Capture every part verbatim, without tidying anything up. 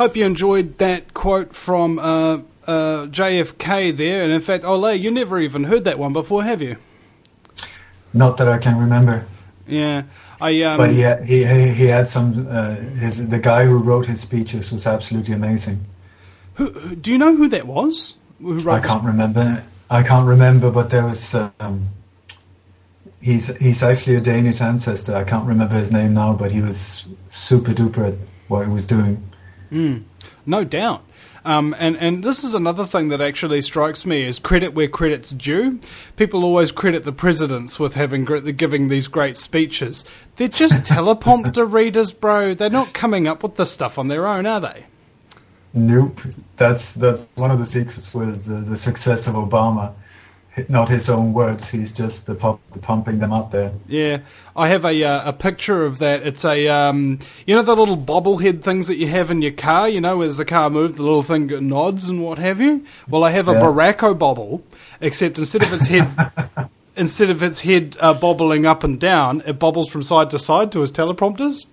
Hope you enjoyed that quote from uh, uh, J F K there. And in fact, Ole, you never even heard that one before, have you? Not that I can remember. Yeah. I, um, but he had, he he had some. Uh, his the guy who wrote his speeches was absolutely amazing. Who, who do you know who that was? Who wrote I can't this? remember. I can't remember, but there was. Um, he's he's actually a Danish ancestor. I can't remember his name now, but he was super duper at what he was doing. Mm, no doubt. Um, and, and this is another thing that actually strikes me is credit where credit's due. People always credit the presidents with having giving these great speeches. They're just teleprompter readers, bro. They're not coming up with this stuff on their own, are they? Nope. That's that's one of the secrets with the, the success of Obama. Not his own words. He's just the pump, pumping them up there. Yeah, I have a uh, a picture of that. It's a um, you know the little bobblehead things that you have in your car. You know, as the car moves, the little thing nods and what have you. Well, I have a yeah. Baracko bobble, except instead of its head instead of its head uh, bobbling up and down, it bobbles from side to side to his teleprompters.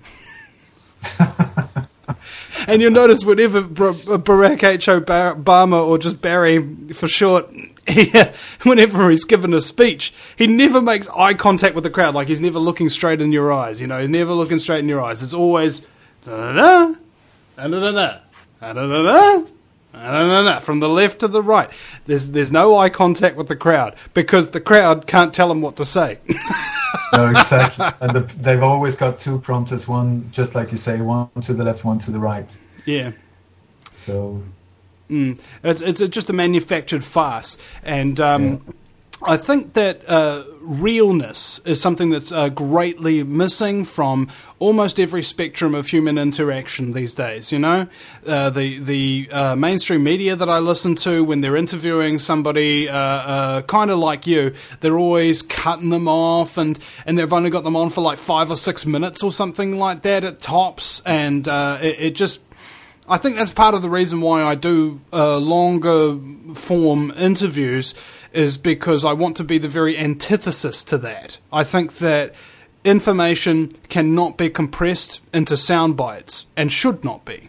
And you'll notice whenever Barack H. Obama, or just Barry for short, he, whenever he's given a speech, he never makes eye contact with the crowd. Like, he's never looking straight in your eyes. You know, he's never looking straight in your eyes. It's always da-da-da, da-da-da-da, da-da-da-da, da-da-da-da, from the left to the right. There's there's no eye contact with the crowd because the crowd can't tell him what to say. No, exactly. And the, they've always got two prompters, one, just like you say, one to the left, one to the right. Yeah. So... Mm. It's it's just a manufactured farce. And um, yeah. I think that uh, realness is something that's uh, greatly missing from almost every spectrum of human interaction these days, you know? Uh, the the uh, mainstream media that I listen to, when they're interviewing somebody uh, uh, kind of like you, they're always cutting them off, and, and they've only got them on for like five or six minutes or something like that at tops, and uh, it, it just... I think that's part of the reason why I do uh, longer form interviews, is because I want to be the very antithesis to that. I think that information cannot be compressed into sound bites and should not be.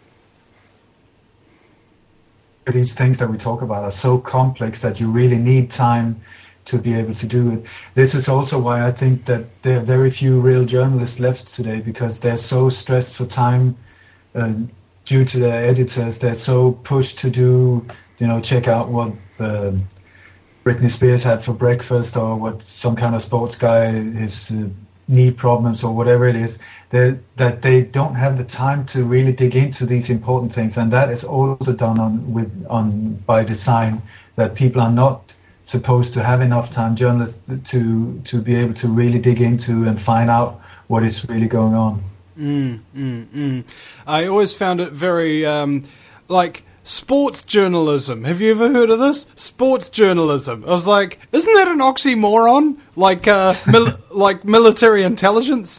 These things that we talk about are so complex that you really need time to be able to do it. This is also why I think that there are very few real journalists left today, because they're so stressed for time. Uh, Due to their editors, they're so pushed to do, you know, check out what uh, Britney Spears had for breakfast, or what some kind of sports guy, his uh, knee problems, or whatever it is, that they don't have the time to really dig into these important things. And that is also done on with on by design, that people are not supposed to have enough time, journalists, to to be able to really dig into and find out what is really going on. Mm, mm, mm. I always found it very, um, like, sports journalism. Have you ever heard of this? Sports journalism. I was like, isn't that an oxymoron? Like, uh, mil- like military intelligence?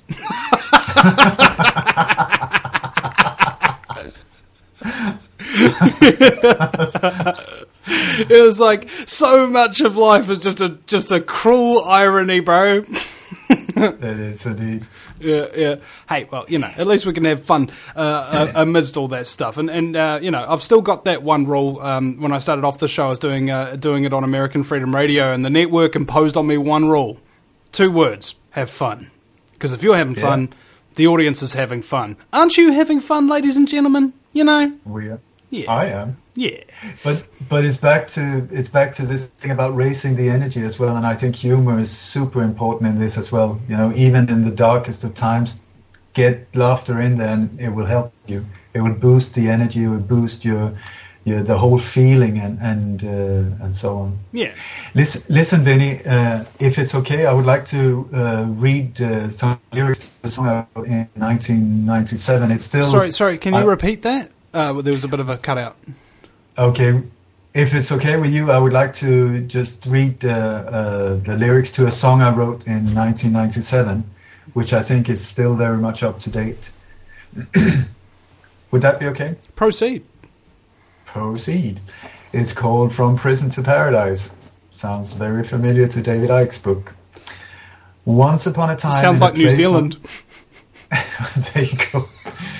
It was like, so much of life is just a just a cruel irony, bro. It is indeed. Yeah, yeah. Hey, well, you know, at least we can have fun uh, uh, amidst all that stuff. And, and uh, you know, I've still got that one rule. Um, when I started off the show, I was doing uh, doing it on American Freedom Radio, and the network imposed on me one rule. Two words: have fun. Because if you're having yeah. fun, the audience is having fun. Aren't you having fun, ladies and gentlemen? You know? We are. Yeah. I am. Yeah. But but it's back to it's back to this thing about raising the energy as well, and I think humor is super important in this as well. You know, even in the darkest of times, get laughter in there, and it will help you. It will boost the energy. It will boost your your the whole feeling, and and uh, and so on. Yeah. Listen, listen, Vinny. Uh, if it's okay, I would like to uh, read uh, some lyrics to the song I wrote in nineteen ninety-seven. It's still. Sorry, sorry. Can you I, repeat that? Uh, there was a bit of a cutout. Okay, if it's okay with you, I would like to just read uh, uh, the lyrics to a song I wrote in nineteen ninety-seven, which I think is still very much up to date. Would that be okay? Proceed. Proceed. It's called From Prison to Paradise. Sounds very familiar to David Icke's book. Once upon a time... Sounds like New Zealand. There you go.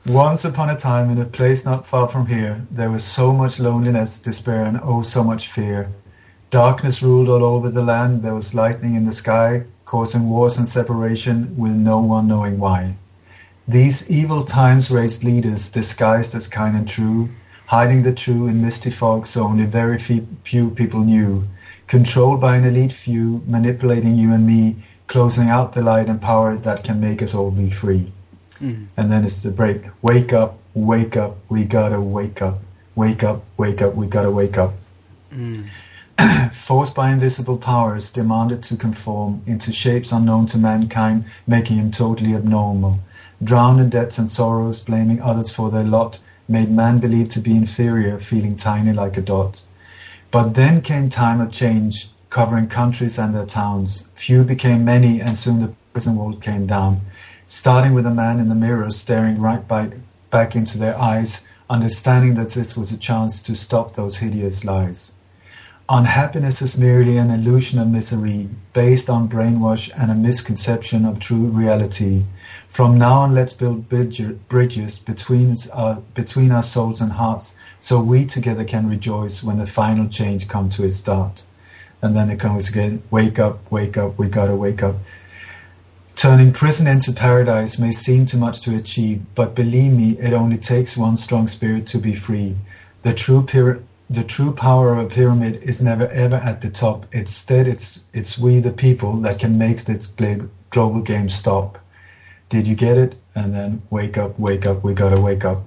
Once upon a time, in a place not far from here, there was so much loneliness, despair, and oh, so much fear. Darkness ruled all over the land. There was lightning in the sky, causing wars and separation, with no one knowing why. These evil times raised leaders, disguised as kind and true, hiding the true in misty fog so only very few people knew. Controlled by an elite few, manipulating you and me, closing out the light and power that can make us all be free. Mm. And then it's the break. Wake up, wake up, we gotta wake up. Wake up, wake up, we gotta wake up. Mm. Forced by invisible powers, demanded to conform into shapes unknown to mankind, making him totally abnormal. Drowned in debts and sorrows, blaming others for their lot, made man believe to be inferior, feeling tiny like a dot. But then came time of change, covering countries and their towns. Few became many, and soon the prison wall came down. Starting with a man in the mirror, staring right back, back into their eyes, understanding that this was a chance to stop those hideous lies. Unhappiness is merely an illusion of misery, based on brainwash and a misconception of true reality. From now on, let's build bridges between our, between our souls and hearts, so we together can rejoice when the final change comes to its start. And then it comes again, wake up, wake up, we gotta wake up. Turning prison into paradise may seem too much to achieve, but believe me, it only takes one strong spirit to be free. The true pir- the true power of a pyramid is never ever at the top. Instead, it's it's we the people that can make this global game stop. Did you get it? And then wake up, wake up, we gotta wake up.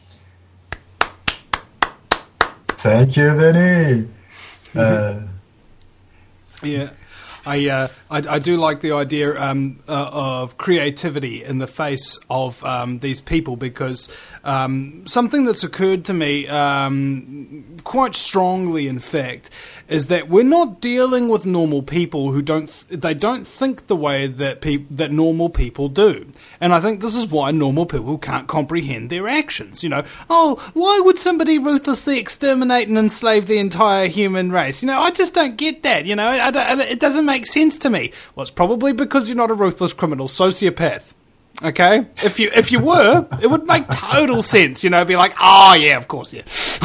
Thank you, Vinny. Uh, yeah. I, uh, I I do like the idea um, uh, of creativity in the face of um, these people, because um, something that's occurred to me um, quite strongly, in fact, is that we're not dealing with normal people who don't th- they don't think the way that peop- that normal people do, and I think this is why normal people can't comprehend their actions. You know, oh, why would somebody ruthlessly exterminate and enslave the entire human race? You know, I just don't get that. You know, I don't, it doesn't make Makes sense to me. Well, it's probably because you're not a ruthless criminal sociopath. Okay? If you if you were, it would make total sense. You know, be like, oh yeah, of course, yeah.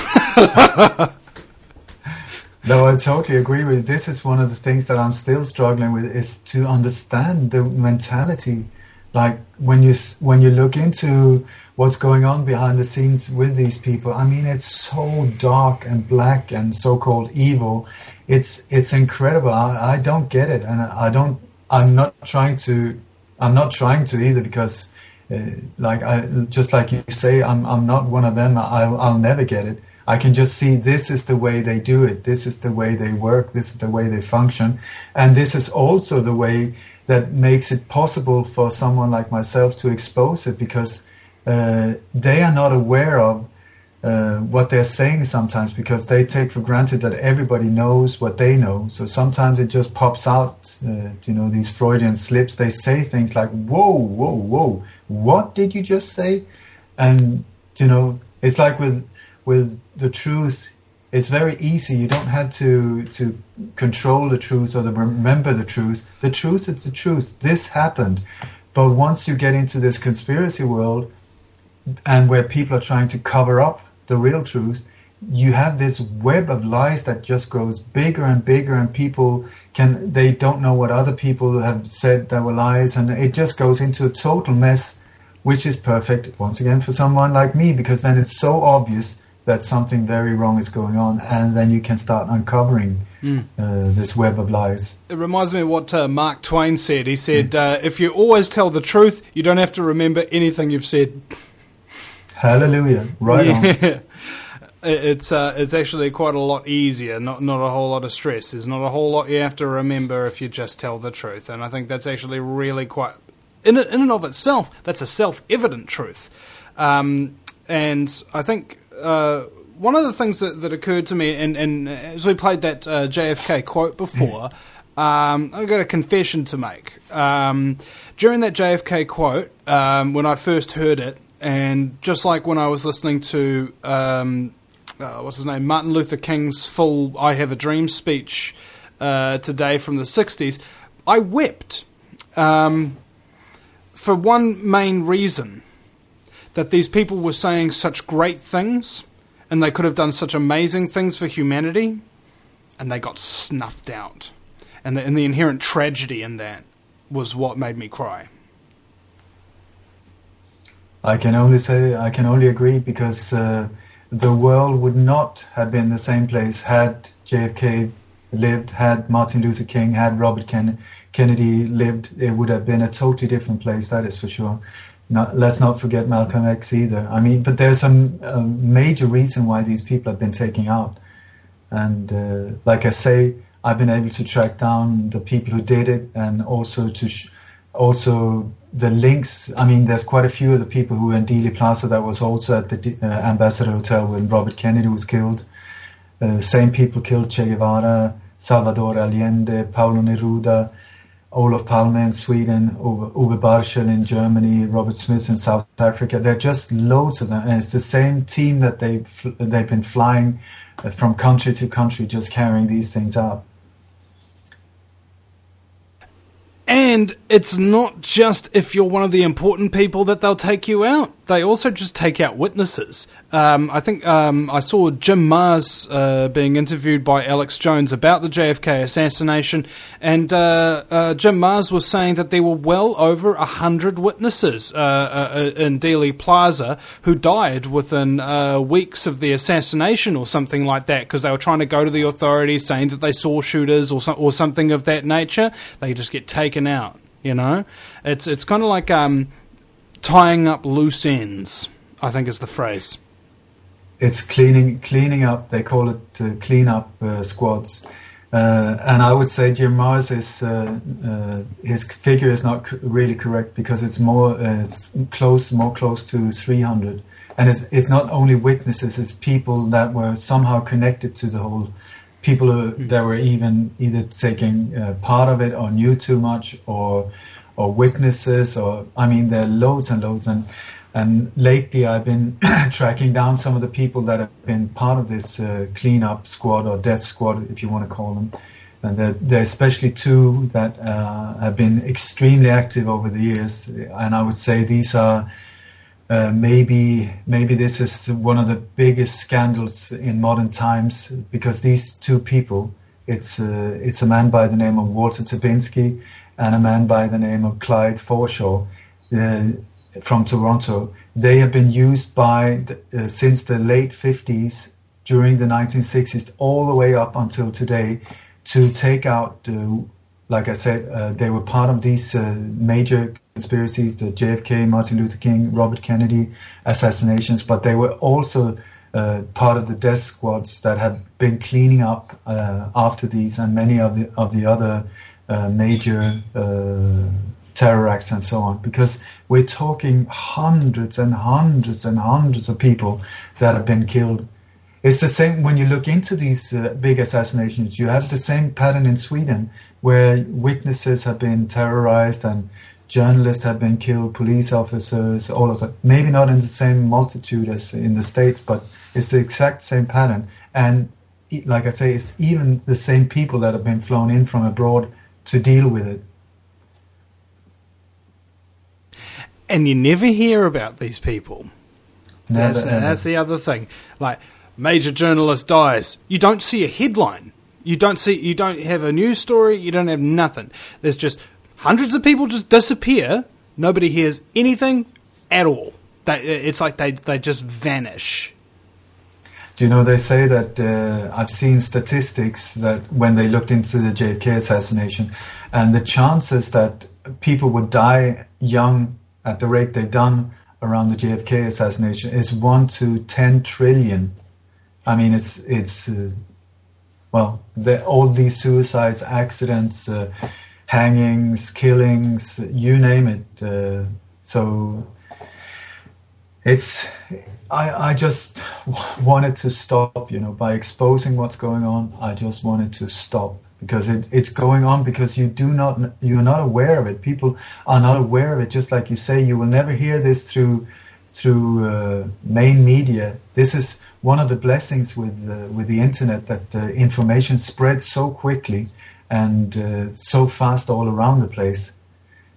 No, I totally agree with you. This is one of the things that I'm still struggling with, is to understand the mentality. Like when you when you look into what's going on behind the scenes with these people, I mean, it's so dark and black and so-called evil. It's it's incredible. I, I don't get it, and I, I don't. I'm not trying to. I'm not trying to either, because, uh, like I just like you say, I'm I'm not one of them. I'll I'll never get it. I can just see this is the way they do it. This is the way they work. This is the way they function, and this is also the way that makes it possible for someone like myself to expose it, because uh, they are not aware of uh, what they're saying sometimes, because they take for granted that everybody knows what they know. So sometimes it just pops out, uh, you know, these Freudian slips. They say things like, whoa, whoa, whoa, what did you just say? And, you know, it's like with with the truth, it's very easy. You don't have to to control the truth or to remember the truth. The truth is the truth. This happened. But once you get into this conspiracy world, and where people are trying to cover up the real truth, you have this web of lies that just grows bigger and bigger, and people can they don't know what other people have said that were lies, and it just goes into a total mess, which is perfect, once again, for someone like me, because then it's so obvious that something very wrong is going on, and then you can start uncovering mm. uh, this web of lies. It reminds me of what uh, Mark Twain said. He said, uh, if you always tell the truth, you don't have to remember anything you've said. Hallelujah. Right yeah. on. It's uh, it's actually quite a lot easier, not not a whole lot of stress. There's not a whole lot you have to remember if you just tell the truth. And I think that's actually really quite, in, in and of itself, that's a self-evident truth. Um, and I think uh, one of the things that, that occurred to me, and, and as we played that uh, J F K quote before, um, I've got a confession to make. Um, during that J F K quote, um, when I first heard it, and just like when I was listening to, um, uh, what's his name, Martin Luther King's full I Have a Dream speech uh, today from the sixties, I wept um, for one main reason. that these people were saying such great things and they could have done such amazing things for humanity, and they got snuffed out. And the, and the inherent tragedy in that was what made me cry. I can only say, I can only agree, because uh, the world would not have been the same place had J F K lived, had Martin Luther King, had Robert Ken- Kennedy lived. It would have been a totally different place, that is for sure. Not, let's not forget Malcolm X either. I mean, but there's some uh, major reason why these people have been taken out. And uh, like I say, I've been able to track down the people who did it, and also to sh- also the links. I mean, there's quite a few of the people who were in Dealey Plaza that was also at the uh, Ambassador Hotel when Robert Kennedy was killed. Uh, the same people killed Che Guevara, Salvador Allende, Paulo Neruda, Olof Palme in Sweden, Uwe, Uwe Barschel in Germany, Robert Smith in South Africa. There are just loads of them, and it's the same team that they've, they've been flying from country to country, just carrying these things out. And it's not just if you're one of the important people that they'll take you out. They also just take out witnesses. Um, I think um, I saw Jim Mars uh, being interviewed by Alex Jones about the J F K assassination, and uh, uh, Jim Mars was saying that there were well over a hundred witnesses uh, uh, in Dealey Plaza who died within uh, weeks of the assassination or something like that, because they were trying to go to the authorities saying that they saw shooters or, so, or something of that nature. They just get taken out, you know? It's, it's kind of like um, tying up loose ends, I think is the phrase. It's cleaning cleaning up. They call it uh, clean up uh, squads, uh, and I would say Jim Mars is uh, uh, his figure is not c- really correct, because it's more uh, it's close, more close to three hundred, and it's it's not only witnesses; it's people that were somehow connected to the whole, people who, that were even either taking uh, part of it or knew too much, or or witnesses, or I mean, there are loads and loads. And. And lately, I've been tracking down some of the people that have been part of this uh, cleanup squad, or death squad, if you want to call them. And there, there are especially two that uh, have been extremely active over the years. And I would say these are uh, maybe maybe this is one of the biggest scandals in modern times, because these two people, it's uh, it's a man by the name of Walter Tabinski and a man by the name of Clyde Forshaw. Uh, from Toronto. They have been used by the, uh, since the late fifties, during the nineteen sixties, all the way up until today, to take out, uh, like I said, uh, they were part of these uh, major conspiracies, the J F K, Martin Luther King, Robert Kennedy assassinations, but they were also uh, part of the death squads that have been cleaning up uh, after these, and many of the of the other uh, major uh, terror acts and so on, because we're talking hundreds and hundreds and hundreds of people that have been killed. It's the same when you look into these uh, big assassinations. You have the same pattern in Sweden, where witnesses have been terrorized and journalists have been killed, police officers, all of that. Maybe not in the same multitude as in the States, but it's the exact same pattern. And like I say, it's even the same people that have been flown in from abroad to deal with it. And you never hear about these people. Never, that's, never. that's the other thing. Like, major journalist dies. You don't see a headline. You don't see. You don't have a news story. You don't have nothing. There's just hundreds of people just disappear. Nobody hears anything at all. They, it's like they they just vanish. Do you know, they say that uh, I've seen statistics that when they looked into the J F K assassination, and the chances that people would die young at the rate they've done around the J F K assassination is one to ten trillion. I mean, it's it's uh, well, all these suicides, accidents, uh, hangings, killings, you name it. Uh, so it's I I just wanted to stop, you know, by exposing what's going on. I just wanted to stop. Because it, it's going on because you do not, you're not aware of it. People are not aware of it. Just like you say, you will never hear this through through uh, main media. This is one of the blessings with uh, with the internet, that uh, information spreads so quickly and uh, so fast all around the place.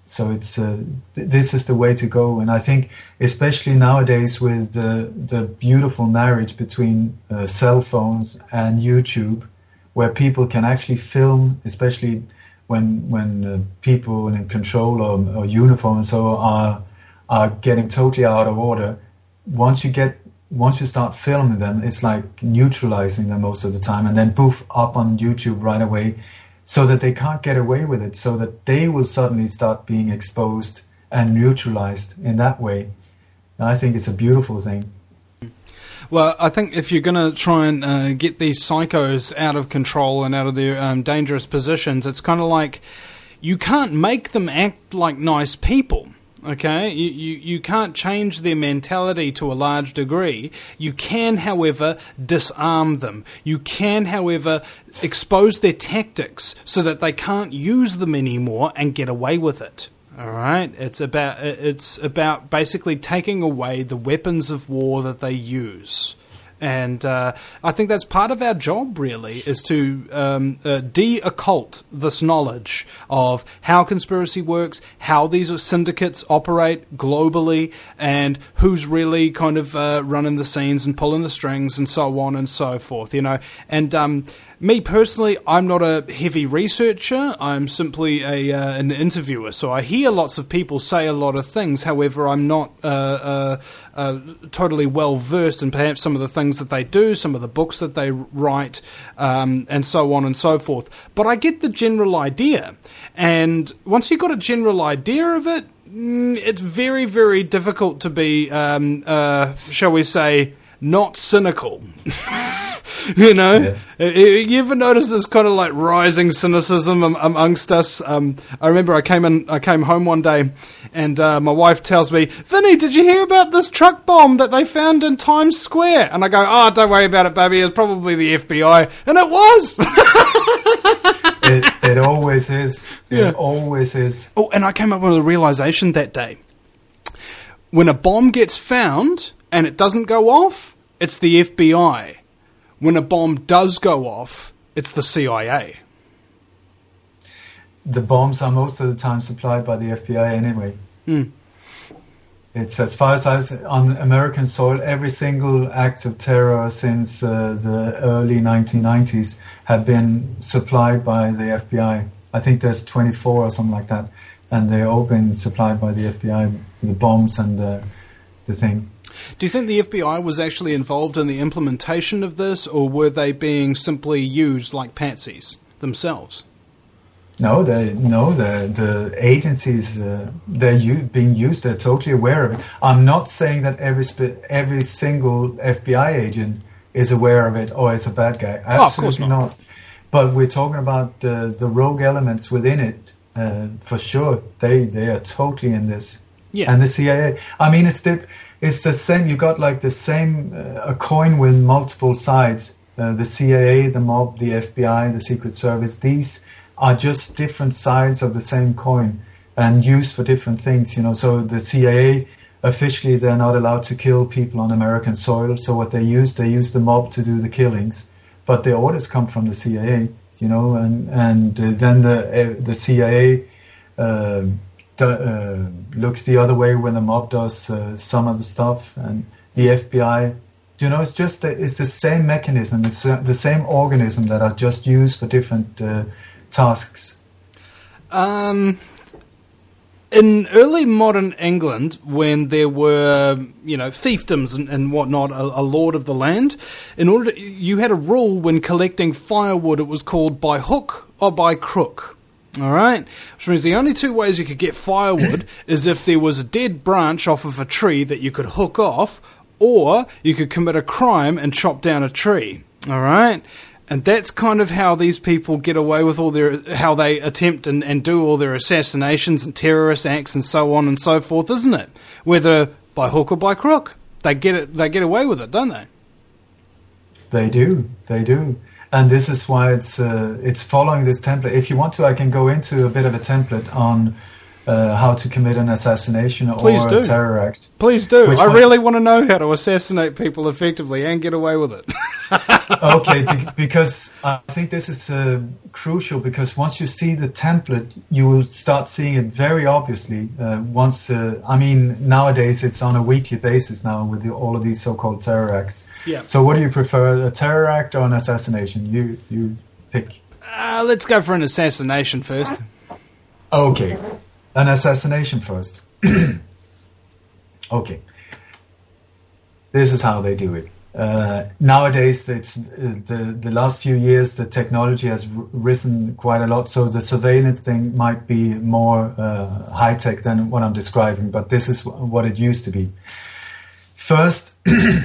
So it's uh, th- this is the way to go, and I think especially nowadays with the the beautiful marriage between uh, cell phones and YouTube, where people can actually film, especially when when uh, people in control or, or uniform and so are are getting totally out of order. Once you get once you start filming them, it's like neutralizing them most of the time, and then poof up on YouTube right away. So that they can't get away with it, so that they will suddenly start being exposed and neutralized in that way. And I think it's a beautiful thing. Well, I think if you're going to try and uh, get these psychos out of control and out of their um, dangerous positions, it's kind of like you can't make them act like nice people. Okay, you, you, you can't change their mentality to a large degree. You can, however, disarm them. You can, however, expose their tactics so that they can't use them anymore and get away with it. All right, it's about it's about basically taking away the weapons of war that they use. And uh, I think that's part of our job, really, is to um, uh, de-occult this knowledge of how conspiracy works, how these syndicates operate globally, and who's really kind of uh, running the scenes and pulling the strings and so on and so forth, you know. And um, me personally, I'm not a heavy researcher. I'm simply a uh, an interviewer. So I hear lots of people say a lot of things. However, I'm not uh, uh, uh, totally well versed in perhaps some of the things that they do, some of the books that they write, um, and so on and so forth. But I get the general idea. And once you've got a general idea of it, it's very, very difficult to be, um, uh, shall we say, not cynical. You know, yeah. You ever notice this kind of like rising cynicism amongst us? Um, I remember I came in, I came home one day, and uh, my wife tells me, "Vinny, did you hear about this truck bomb that they found in Times Square?" And I go, "Oh, don't worry about it, baby. It's probably the F B I," and it was. it, it always is. It yeah. always is. Oh, and I came up with a realization that day: when a bomb gets found and it doesn't go off, it's the F B I. When a bomb does go off, it's the C I A. The bombs are most of the time supplied by the F B I anyway. Mm. It's as far as I've on American soil, every single act of terror since uh, the early nineteen nineties have been supplied by the F B I. I think there's twenty-four or something like that, and they're all been supplied by the F B I, the bombs and uh, the thing. Do you think the F B I was actually involved in the implementation of this, or were they being simply used like patsies themselves? No, they no the the agencies uh, they're u- being used. They're totally aware of it. I'm not saying that every sp- every single F B I agent is aware of it or is a bad guy. Absolutely oh, of course not. not. But we're talking about the the rogue elements within it uh, for sure. They they are totally in this. Yeah. And the C I A. I mean, it's the It's the same. You got like the same uh, a coin with multiple sides. Uh, the C I A, the mob, the F B I, the Secret Service. These are just different sides of the same coin and used for different things. You know, so the C I A officially they're not allowed to kill people on American soil. So what they use, they use the mob to do the killings, but the orders come from the C I A. You know, and and uh, then the uh, the C I A. Uh, The, uh, looks the other way when the mob does uh, some of the stuff, and the F B I. You know, it's just the, it's the same mechanism, it's uh, the same organism that are just used for different uh, tasks. Um, in early modern England, when there were you know fiefdoms and, and whatnot, a, a lord of the land, in order to, you had a rule when collecting firewood. It was called by hook or by crook. All right, which means the only two ways you could get firewood is if there was a dead branch off of a tree that you could hook off, or you could commit a crime and chop down a tree. All right, and that's kind of how these people get away with all their, how they attempt and, and do all their assassinations and terrorist acts and so on and so forth, isn't it? Whether by hook or by crook, they get it, they get away with it, don't they? They do, they do. And this is why it's uh, it's following this template. If you want to, I can go into a bit of a template on uh, how to commit an assassination Please or do. a terror act. Please do. Which I one? really want to know how to assassinate people effectively and get away with it. Okay, be- because I think this is uh, crucial, because once you see the template, you will start seeing it very obviously. Uh, once, uh, I mean, nowadays it's on a weekly basis now with the, all of these so-called terror acts. Yeah. So what do you prefer, a terror act or an assassination? You you pick. Uh, let's go for an assassination first. Okay, an assassination first. Okay. This is how they do it. Uh, nowadays, it's uh, the the last few years, the technology has r- risen quite a lot. So the surveillance thing might be more uh, high tech than what I'm describing, but this is w- what it used to be. First,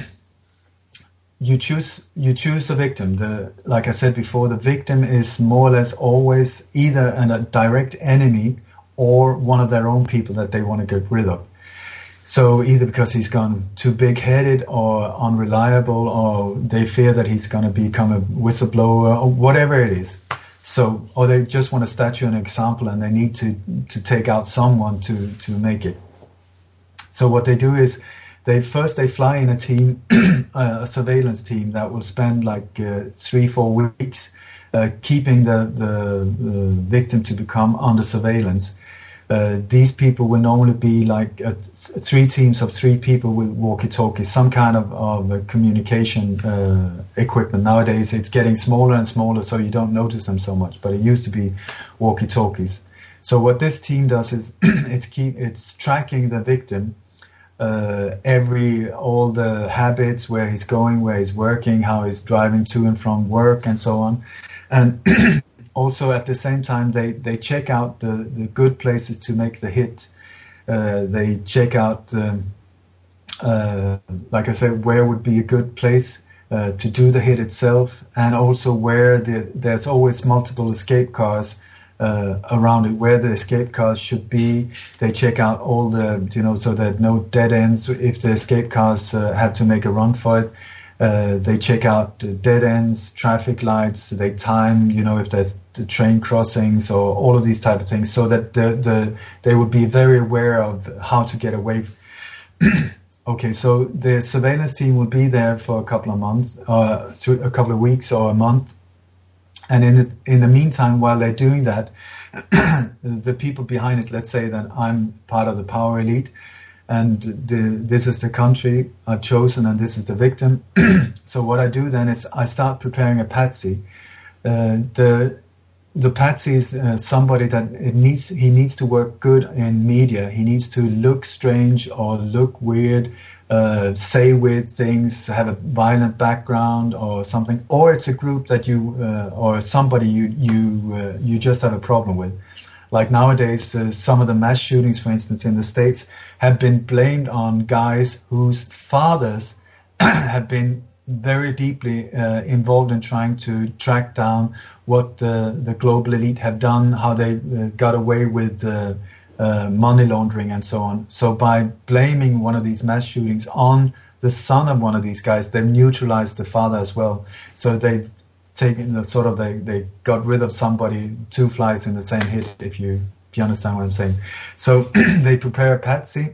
you choose you choose a victim. The like I said before, the victim is more or less always either an, a direct enemy or one of their own people that they want to get rid of. So either because he's gone too big-headed or unreliable, or they fear that he's going to become a whistleblower, or whatever it is. So, or they just want to statue an example, and they need to to take out someone to to make it. So what they do is, they first they fly in a team, a surveillance team that will spend like uh, three four weeks uh, keeping the the uh, victim to become under surveillance. Uh, these people will normally be like uh, th- three teams of three people with walkie-talkies, some kind of, of uh, communication uh, equipment. Nowadays, it's getting smaller and smaller, so you don't notice them so much. But it used to be walkie-talkies. So what this team does is it's keep it's tracking the victim, uh, every all the habits, where he's going, where he's working, how he's driving to and from work, and so on, and. Also, at the same time, they, they check out the, the good places to make the hit. Uh, they check out, um, uh, like I said, where would be a good place uh, to do the hit itself, and also where the, there's always multiple escape cars uh, around it, where the escape cars should be. They check out all the, you know, so that no dead ends if the escape cars uh, have to make a run for it. Uh, they check out dead ends, traffic lights. They time, you know, if there's the train crossings or all of these type of things, so that the the they would be very aware of how to get away. Okay, so the surveillance team will be there for a couple of months, uh, a couple of weeks or a month, and in the, in the meantime, while they're doing that, the people behind it, let's say that I'm part of the power elite. And the, this is the country I've chosen, and this is the victim. So what I do then is I start preparing a patsy. Uh, the the patsy is uh, somebody that it needs. He needs to work good in media. He needs to look strange or look weird, uh, say weird things, have a violent background or something. Or it's a group that you uh, or somebody you you uh, you just have a problem with. Like nowadays, uh, some of the mass shootings, for instance, in the States, have been blamed on guys whose fathers have been very deeply uh, involved in trying to track down what the, the global elite have done, how they uh, got away with uh, uh, money laundering and so on. So by blaming one of these mass shootings on the son of one of these guys, they've neutralized the father as well. So they've taken the sort of they, they got rid of somebody, two flies in the same hit, if you if you understand what I'm saying. So they prepare a patsy,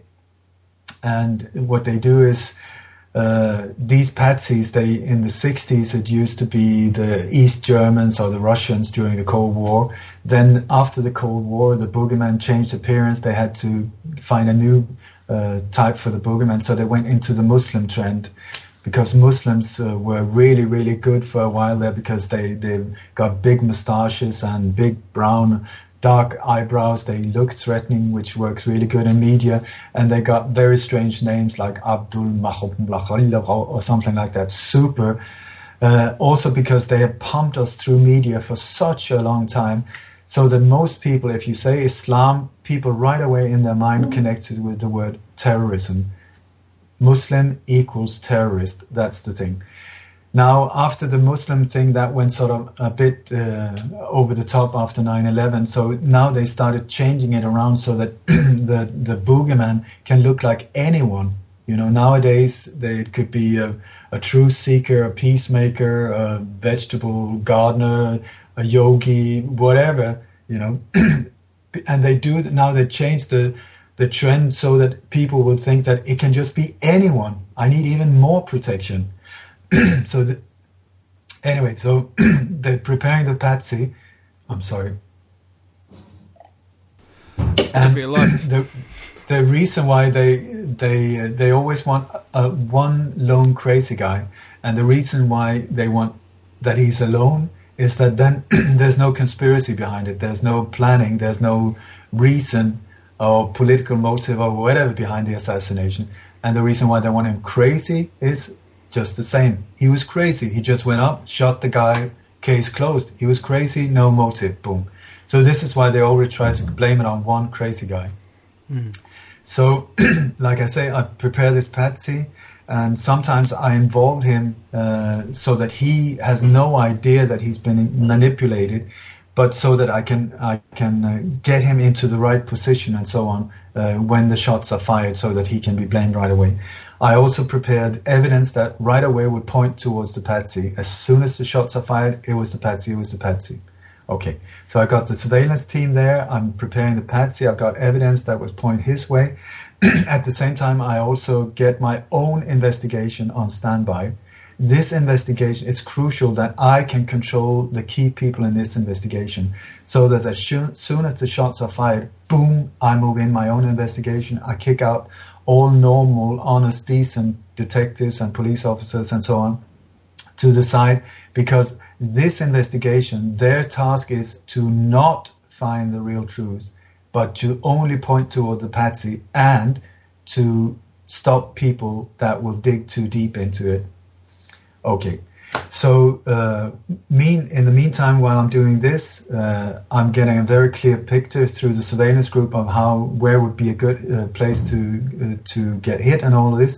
and what they do is uh, these patsies, they in the sixties it used to be the East Germans or the Russians during the Cold War. Then after the Cold War, the boogeyman changed appearance. They had to find a new uh, type for the boogeyman, so they went into the Muslim trend. Because Muslims uh, were really, really good for a while there, because they, they got big mustaches and big brown, dark eyebrows. They look threatening, which works really good in media. And they got very strange names like Abdul Mahmoud or something like that. Super. Uh, also because they have pumped us through media for such a long time. So that most people, if you say Islam, people right away in their mind connect it with the word terrorism. Muslim equals terrorist. That's the thing. Now, after the Muslim thing, that went sort of a bit uh, over the top after nine eleven. So now they started changing it around so that the the boogeyman can look like anyone. You know, nowadays they, it could be a, a truth seeker, a peacemaker, a vegetable gardener, a yogi, whatever. You know, and they do now. They change the the trend so that people will think that it can just be anyone. I need even more protection. so the, anyway, so they're preparing the patsy. I'm sorry. And for your life. the the reason why they they uh, they always want uh, one lone crazy guy, and the reason why they want that he's alone is that then there's no conspiracy behind it. There's no planning. There's no reason or political motive or whatever behind the assassination. And the reason why they want him crazy is just the same. He was crazy. He just went up, shot the guy, case closed. He was crazy, no motive, boom. So this is why they always try to blame it on one crazy guy. Mm. So, like I say, I prepare this patsy, and sometimes I involve him uh, so that he has no idea that he's been manipulated, but so that I can I can uh, get him into the right position and so on uh, when the shots are fired, so that he can be blamed right away. I also prepared evidence that right away would point towards the patsy. As soon as the shots are fired, it was the patsy, it was the patsy. Okay, so I got the surveillance team there. I'm preparing the patsy. I've got evidence that would point his way. At the same time, I also get my own investigation on standby. This investigation, it's crucial that I can control the key people in this investigation, so that as soon as the shots are fired, boom, I move in my own investigation. I kick out all normal, honest, decent detectives and police officers and so on to the side, because this investigation, their task is to not find the real truth, but to only point toward the patsy and to stop people that will dig too deep into it. Okay, so uh, mean in the meantime, while I'm doing this, uh, I'm getting a very clear picture through the surveillance group of how where would be a good uh, place to uh, to get hit and all of this,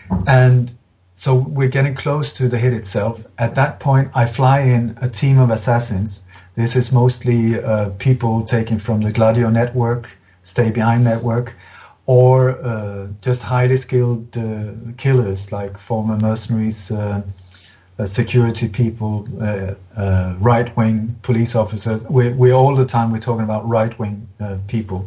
and so we're getting close to the hit itself. At that point, I fly in a team of assassins. This is mostly uh, people taken from the Gladio network, Stay Behind network, or uh, just highly skilled uh, killers like former mercenaries, uh, uh, security people, uh, uh, right-wing police officers. We we all the time we're talking about right-wing uh, people.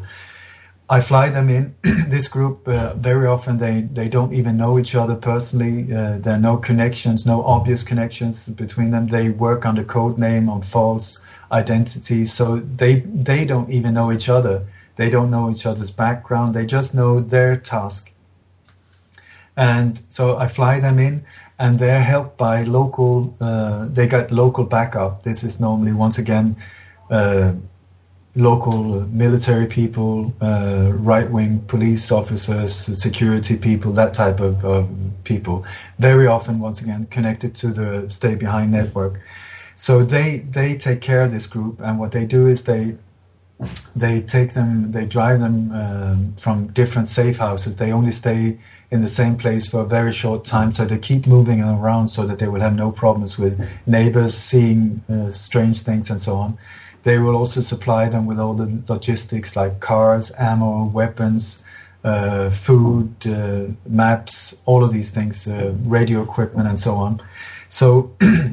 I fly them in. This group, uh, very often they, they don't even know each other personally. Uh, there are no connections, no obvious connections between them. They work under code name, on false identities. So they they don't even know each other. They don't know each other's background. They just know their task. And so I fly them in, and they're helped by local, uh, they got local backup. This is normally, once again, uh, local military people, uh, right-wing police officers, security people, that type of uh, people. Very often, once again, connected to the Stay Behind network. So they they take care of this group, and what they do is they they take them, they drive them um, from different safe houses. They only stay in the same place for a very short time, so they keep moving around so that they will have no problems with neighbors seeing uh, strange things and so on. They will also supply them with all the logistics like cars, ammo, weapons, uh, food, uh, maps, all of these things, uh, radio equipment and so on. So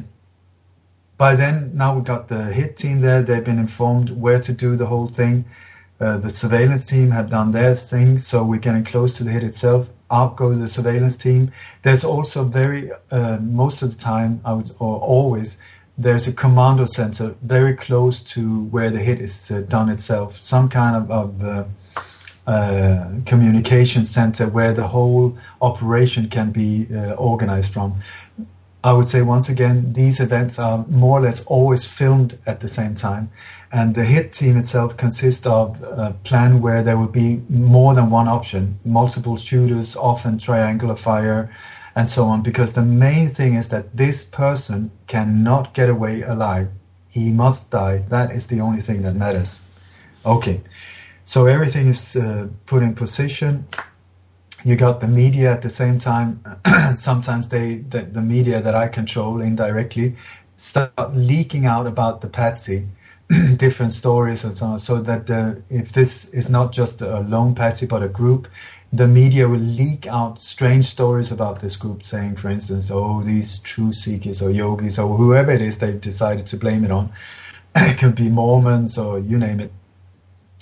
by then, now we've got the hit team there. They've been informed where to do the whole thing. Uh, the surveillance team have done their thing, so we're getting close to the hit itself. Out goes the surveillance team. There's also very, uh, most of the time, I would, or always, there's a commando center very close to where the hit is uh, done itself. Some kind of, of uh, uh, communication center where the whole operation can be uh, organized from. I would say, once again, these events are more or less always filmed at the same time. And the hit team itself consists of a plan where there will be more than one option, multiple shooters, often triangular fire, and so on. Because the main thing is that this person cannot get away alive. He must die. That is the only thing that matters. Okay, so everything is uh, put in position. You got the media at the same time. Sometimes they, the, the media that I control indirectly, start leaking out about the patsy, different stories and so on, so that uh, if this is not just a lone patsy but a group, the media will leak out strange stories about this group, saying, for instance, oh, these truth seekers or yogis or whoever it is they've decided to blame it on. It could be Mormons or you name it.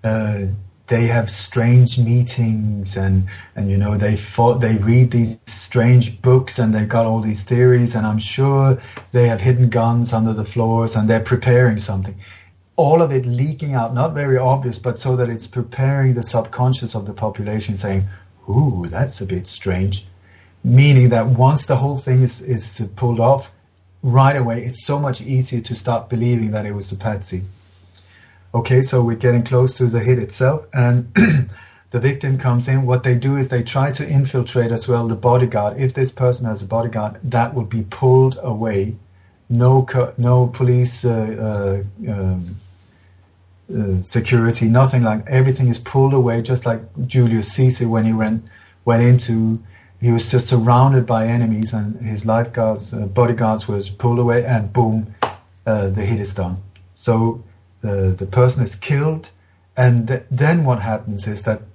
uh, they have strange meetings, and, and you know, they fought, they read these strange books, and they've got all these theories, and I'm sure they have hidden guns under the floors, and they're preparing something. All of it leaking out, not very obvious, but so that it's preparing the subconscious of the population, saying, ooh, that's a bit strange. Meaning that once the whole thing is, is pulled off, right away, it's so much easier to start believing that it was a patsy. Okay, so we're getting close to the hit itself, and the victim comes in. What they do is they try to infiltrate as well the bodyguard. If this person has a bodyguard, that will be pulled away. No, co- no police uh, uh, um, uh, security, nothing like. Everything is pulled away, just like Julius Caesar when he went went into. He was just surrounded by enemies, and his lifeguards, uh, bodyguards, was pulled away, and boom, uh, the hit is done. So. The, the person is killed, and th- then what happens is that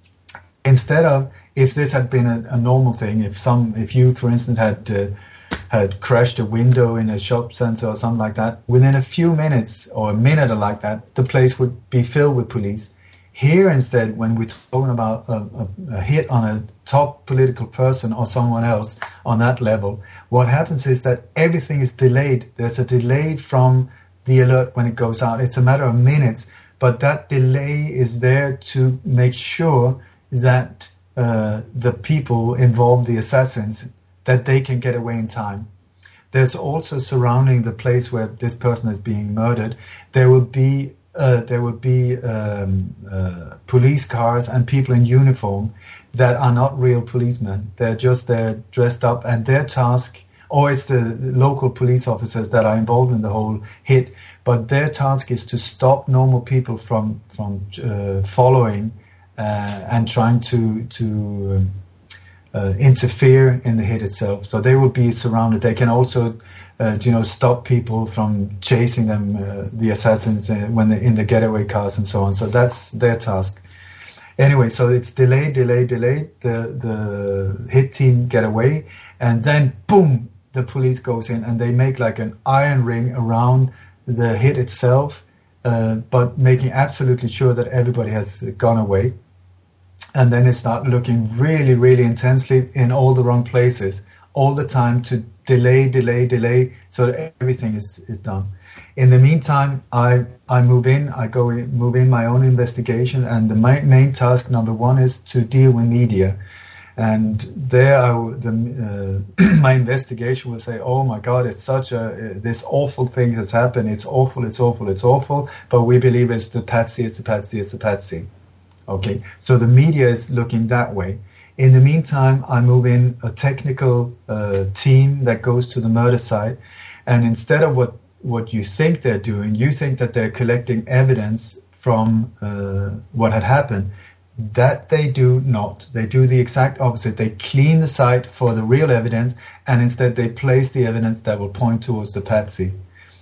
instead of, if this had been a, a normal thing, if some, if you, for instance, had uh, had crashed a window in a shop center or something like that, within a few minutes or a minute or like that, the place would be filled with police. Here instead, when we're talking about a, a, a hit on a top political person or someone else on that level, what happens is that everything is delayed. There's a delay from the alert when it goes out. It's a matter of minutes, but that delay is there to make sure that uh, the people involved, the assassins, that they can get away in time. There's also surrounding the place where this person is being murdered, there will be uh, there will be um, uh, police cars and people in uniform that are not real policemen. They're just there dressed up, and their task, or it's the local police officers that are involved in the whole hit, but their task is to stop normal people from from uh, following uh, and trying to to um, uh, interfere in the hit itself. So they will be surrounded. They can also, uh, you know, stop people from chasing them, uh, the assassins, uh, when they're in the getaway cars and so on. So that's their task. Anyway, so it's delayed, delayed, delayed. The the hit team get away, and then boom, the police goes in, and they make like an iron ring around the hit itself, uh, but making absolutely sure that everybody has gone away. And then they start looking really, really intensely in all the wrong places, all the time, to delay, delay, delay, so that everything is, is done. In the meantime, I I move in, I go in, move in my own investigation, and the main, main task number one is to deal with media. And there, I, the, uh, my investigation will say, "Oh my God, it's such a uh, this awful thing has happened. It's awful, it's awful, it's awful." But we believe it's the patsy, it's the patsy, it's the patsy. Okay, so the media is looking that way. In the meantime, I move in a technical uh, team that goes to the murder site, and instead of what what you think they're doing, you think that they're collecting evidence from uh, what had happened. That they do not. They do the exact opposite. They clean the site for the real evidence, and instead they place the evidence that will point towards the patsy.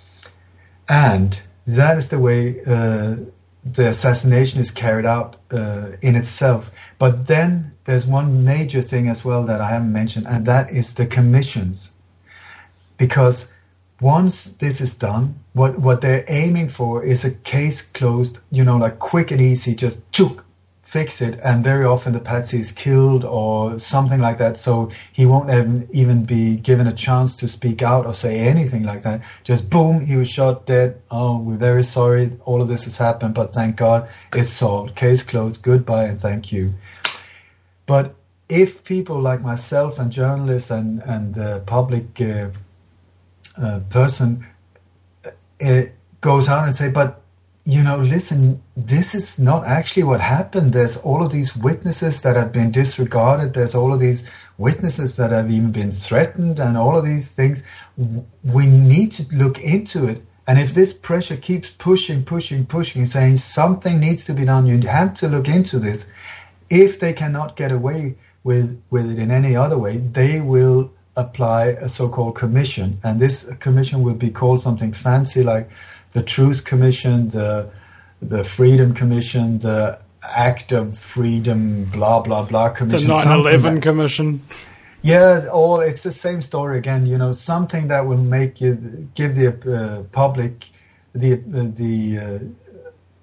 And that is the way uh, the assassination is carried out uh, in itself. But then there's one major thing as well that I haven't mentioned, and that is the commissions. Because once this is done, what, what they're aiming for is a case closed, you know, like quick and easy, just chook, fix it, and very often the patsy is killed or something like that, so he won't even be given a chance to speak out or say anything like that. Just boom, he was shot dead. Oh, we're very sorry, all of this has happened, but thank God it's solved. Case closed, goodbye and thank you. But if people like myself and journalists and, and the public uh, uh, person uh, goes out and say, but you know, listen, this is not actually what happened. There's all of these witnesses that have been disregarded. There's all of these witnesses that have even been threatened and all of these things. We need to look into it. And if this pressure keeps pushing, pushing, pushing, saying something needs to be done, you have to look into this. If they cannot get away with, with it in any other way, they will apply a so-called commission. And this commission will be called something fancy like the Truth Commission, the the Freedom Commission, the Act of Freedom, blah, blah, blah Commission. The nine eleven like, Commission. Yeah, all it's the same story again, you know, something that will make you, give the uh, public the, uh, the uh,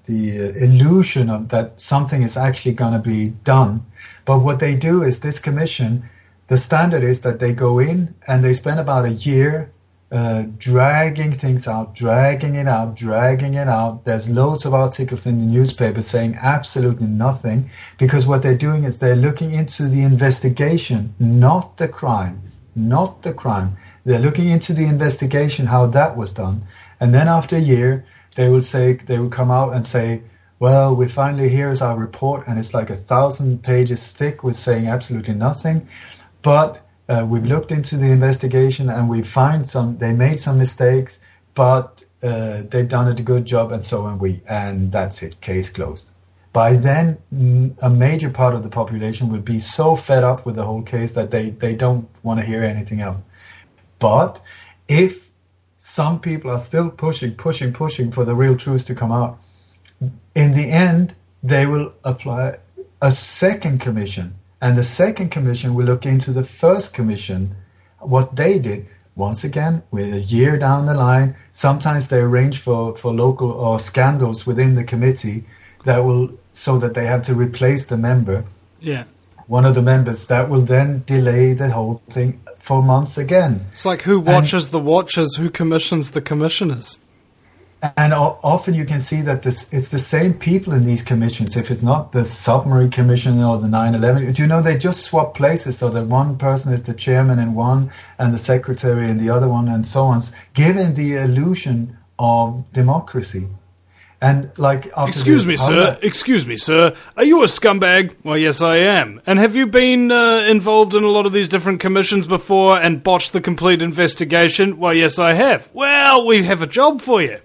the illusion of that something is actually going to be done. But what they do is this commission, the standard is that they go in and they spend about a year uh, dragging things out, dragging it out, dragging it out. There's loads of articles in the newspaper saying absolutely nothing, because what they're doing is they're looking into the investigation, not the crime, not the crime. They're looking into the investigation, how that was done. And then after a year, they will say, they will come out and say, well, we finally, here's our report, and it's like a thousand pages thick with saying absolutely nothing. But uh, we've looked into the investigation and we find some, they made some mistakes, but uh, they've done a good job, and so have we. And that's it, case closed. By then, a major part of the population will be so fed up with the whole case that they, they don't want to hear anything else. But if some people are still pushing, pushing, pushing for the real truth to come out, in the end, they will apply a second commission. And the second commission will look into the first commission, what they did. Once again, with a year down the line, sometimes they arrange for, for local or scandals within the committee that will, so that they have to replace the member. Yeah. One of the members, that will then delay the whole thing for months again. It's like who watches and, the watchers, who commissions the commissioners. And o- often you can see that this it's the same people in these commissions. If it's not the submarine commission or the nine eleven, do you know they just swap places so that one person is the chairman in one and the secretary in the other one, and so on, giving the illusion of democracy. And like, excuse the, me, sir. Excuse me, sir. Are you a scumbag? Well, yes, I am. And have you been uh, involved in a lot of these different commissions before and botched the complete investigation? Well, yes, I have. Well, we have a job for you.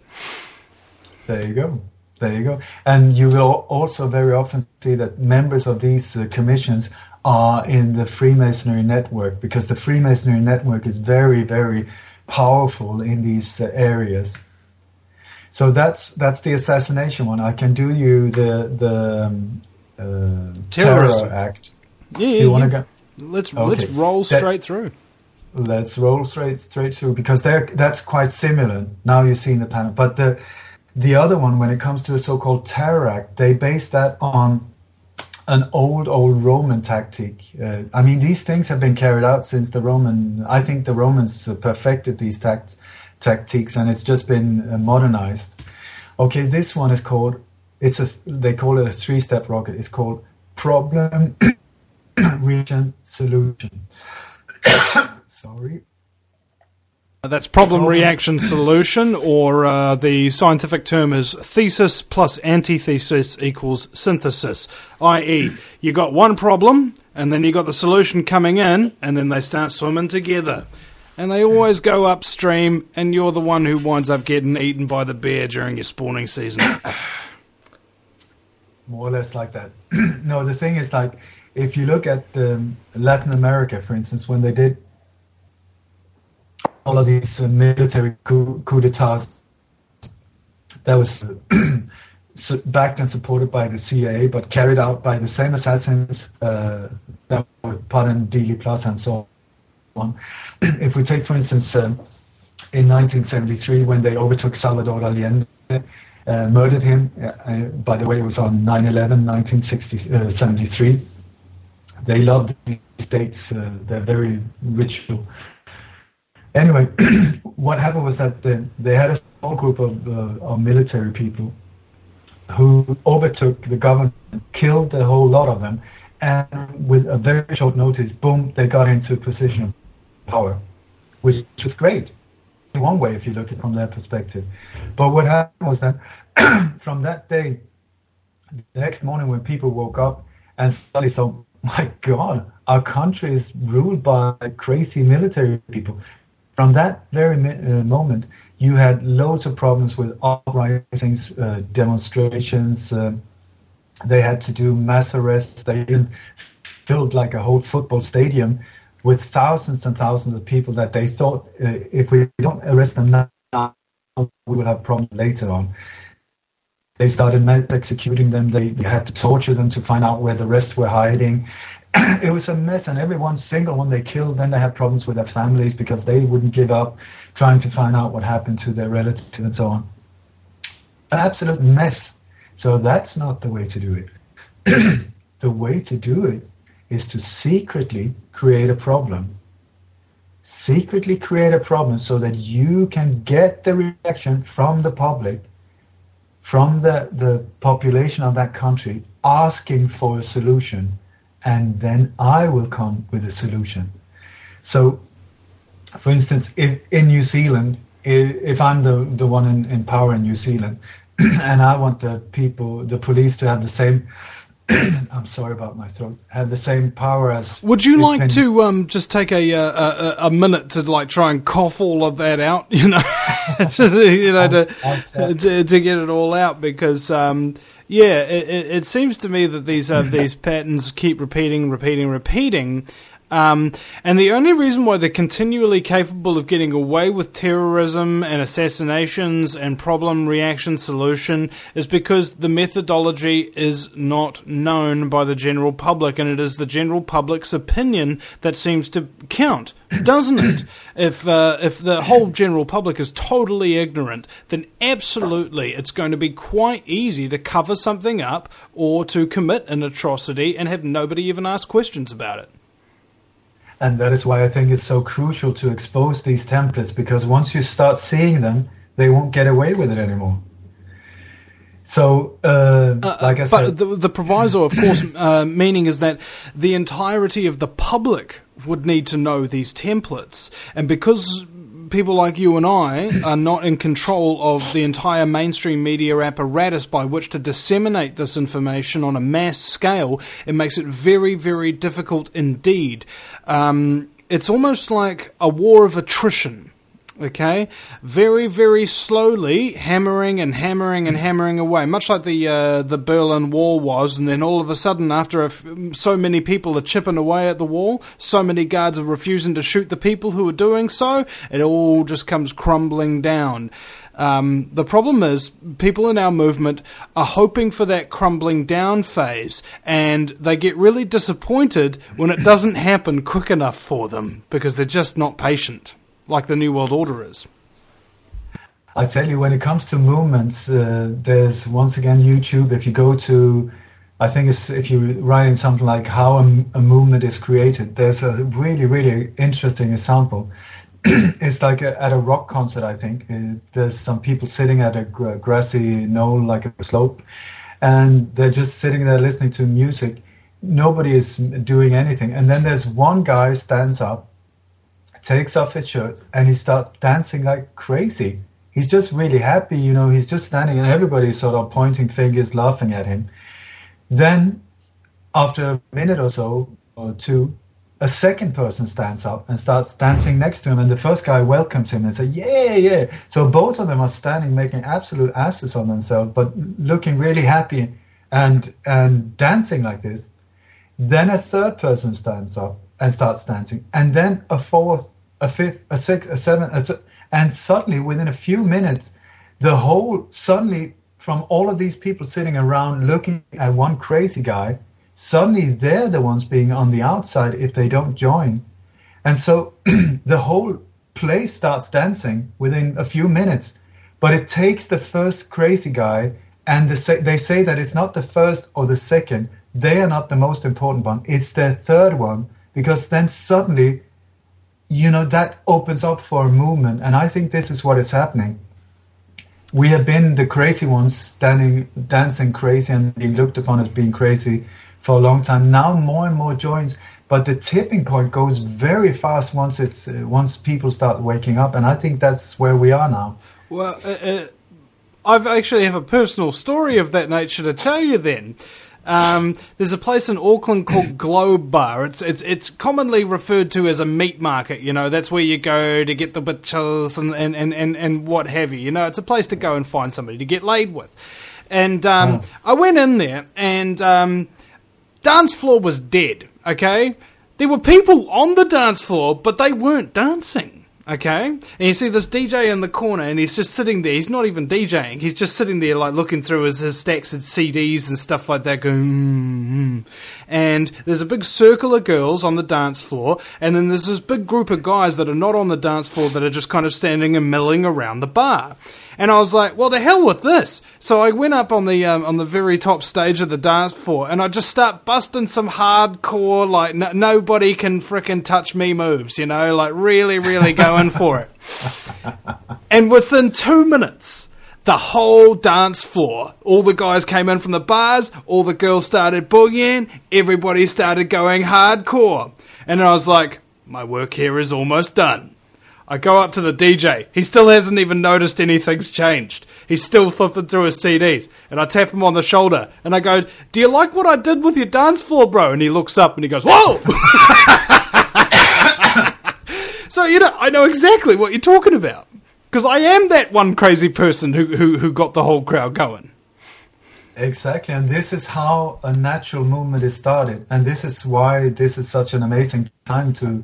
There you go. There you go. And you will also very often see that members of these uh, commissions are in the Freemasonry network, because the Freemasonry network is very, very powerful in these uh, areas. So that's that's the assassination one. I can do you the the um, uh, Terror Act. Yeah, yeah, do you want to yeah. go? Let's okay. let's roll straight that, through. Let's roll straight straight through, because they're that's quite similar. Now you've seen the panel, but the the other one, when it comes to a so-called Terror Act, they base that on an old old Roman tactic. Uh, I mean, these things have been carried out since the Roman. I think the Romans perfected these tactics. tactics and it's just been uh, modernized. Okay, this one is called, it's a, they call it a three-step rocket. It's called problem, reaction, solution. Sorry. That's problem, reaction, solution, or uh, the scientific term is thesis plus antithesis equals synthesis, that is, you got one problem and then you got the solution coming in, and then they start swimming together. And they always go upstream, and you're the one who winds up getting eaten by the bear during your spawning season. More or less like that. No, the thing is, like, if you look at um, Latin America, for instance, when they did all of these uh, military coup, coup d'etats, that was uh, backed and supported by the C I A, but carried out by the same assassins uh, that were part in Dealey Plaza and so on. On. If we take, for instance, um, in nineteen seventy-three, when they overtook Salvador Allende, uh, murdered him, uh, uh, by the way, it was on nine eleven, nineteen seventy-three. They loved these dates, uh, they're very ritual. Anyway, what happened was that they, they had a small group of, uh, of military people who overtook the government, killed a whole lot of them, and with a very short notice, boom, they got into a position of power, which was great in one way if you look at it from their perspective. But what happened was that from that day, the next morning when people woke up and suddenly thought, my God, our country is ruled by crazy military people. From that very uh, moment, you had loads of problems with uprisings, uh, demonstrations. Uh, they had to do mass arrests. They even filled like a whole football stadium with thousands and thousands of people that they thought, uh, if we don't arrest them now, we will have problems later on. They started mass executing them. They, they had to torture them to find out where the rest were hiding. It was a mess, and every one single one they killed, then they had problems with their families because they wouldn't give up trying to find out what happened to their relatives and so on. An absolute mess. So that's not the way to do it. The way to do it is to secretly create a problem. Secretly create a problem so that you can get the reaction from the public, from the, the population of that country, asking for a solution, and then I will come with a solution. So, for instance, if, in New Zealand, if, if I'm the, the one in, in power in New Zealand, and I want the people, the police to have the same, I'm sorry about my throat, have the same power as... Would you like in, to um, just take a, a a minute to like try and cough all of that out, you know, just, you know, to, to to get it all out, because... Um, Yeah, it, it seems to me that these uh, these patterns keep repeating, repeating, repeating. Um, and the only reason why they're continually capable of getting away with terrorism and assassinations and problem reaction solution is because the methodology is not known by the general public, and it is the general public's opinion that seems to count, doesn't it? If uh, if the whole general public is totally ignorant, then absolutely it's going to be quite easy to cover something up or to commit an atrocity and have nobody even ask questions about it. And that is why I think it's so crucial to expose these templates, because once you start seeing them, they won't get away with it anymore. So, uh, uh, like I but said... the, the proviso, of course, uh, meaning is that the entirety of the public would need to know these templates. And because people like you and I are not in control of the entire mainstream media apparatus by which to disseminate this information on a mass scale, it makes it very, very difficult indeed. Um, it's almost like a war of attrition. Okay, very, very slowly hammering and hammering and hammering away, much like the uh, the Berlin Wall was, and then all of a sudden, after a f- so many people are chipping away at the wall, so many guards are refusing to shoot the people who are doing so, it all just comes crumbling down. Um, the problem is, people in our movement are hoping for that crumbling down phase, and they get really disappointed when it doesn't happen quick enough for them, because they're just not patient. Like the New World Order is. I tell you, when it comes to movements, uh, there's once again YouTube. If you go to, I think it's if you write in something like how a, a movement is created, there's a really, really interesting example. It's like a, at a rock concert, I think. Uh, there's some people sitting at a gra- grassy knoll, like a slope, and they're just sitting there listening to music. Nobody is doing anything. And then there's one guy stands up, takes off his shirt, and he starts dancing like crazy. He's just really happy, you know, he's just standing and everybody's sort of pointing fingers, laughing at him. Then, after a minute or so, or two, a second person stands up and starts dancing next to him, and the first guy welcomes him and says, yeah, yeah. So both of them are standing, making absolute asses on themselves, but looking really happy and and dancing like this. Then a third person stands up and starts dancing, and then a fourth, a fifth, a sixth, a seventh, a t- and suddenly, within a few minutes, the whole, suddenly, from all of these people sitting around looking at one crazy guy, suddenly they're the ones being on the outside if they don't join. And so the whole place starts dancing within a few minutes, but it takes the first crazy guy, and the, they say that it's not the first or the second, they are not the most important one, it's the third one. Because then suddenly, you know, that opens up for a movement. And I think this is what is happening. We have been the crazy ones standing, dancing crazy and being looked upon as being crazy for a long time. Now more and more joins. But the tipping point goes very fast once it's uh, once people start waking up. And I think that's where we are now. Well, uh, uh, I've actually have a personal story of that nature to tell you then. Um, there's a place in Auckland called Globe Bar. It's it's it's commonly referred to as a meat market. You know, that's where you go to get the butchers and, and, and, and, and what have you. You know, it's a place to go and find somebody to get laid with. And um, oh. I went in there, and um, dance floor was dead, okay? There were people on the dance floor, but they weren't dancing. Okay, and you see this D J in the corner, and he's just sitting there. He's not even DJing. He's just sitting there, like looking through his, his stacks of C Ds and stuff like that, going. Mm-hmm. And there's a big circle of girls on the dance floor, and then there's this big group of guys that are not on the dance floor that are just kind of standing and milling around the bar. And I was like, well, to hell with this. So I went up on the um, on the very top stage of the dance floor, and I just start busting some hardcore, like, no, nobody can frickin' touch me moves, you know, like really, really going for it. And within two minutes, the whole dance floor, all the guys came in from the bars, all the girls started boogieing, everybody started going hardcore. And I was like, my work here is almost done. I go up to the D J. He still hasn't even noticed anything's changed. He's still flipping through his C Ds. And I tap him on the shoulder. And I go, do you like what I did with your dance floor, bro? And he looks up and he goes, whoa! So, you know, I know exactly what you're talking about. Because I am that one crazy person who, who, who got the whole crowd going. Exactly. And this is how a natural movement is started. And this is why this is such an amazing time to...